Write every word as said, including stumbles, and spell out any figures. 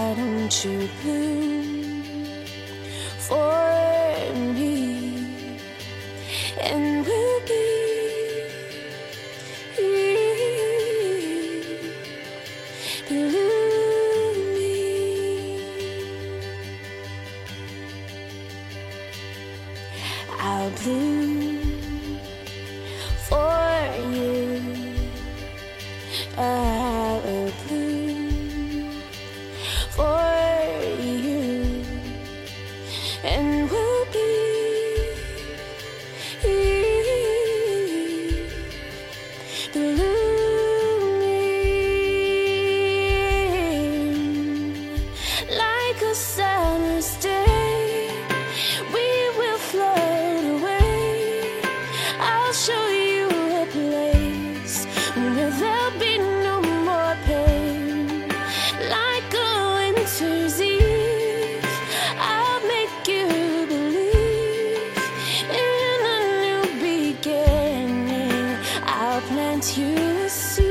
why don't you bloom for me, and we'll be blooming. I'll bloom for you. I will bloom for you, and we'll be blooming like a summer's day. We will float away. I'll show you a place where there'll be no more pain. Like a winter's eve, I'll make you believe in a new beginning. I'll plant you a seed.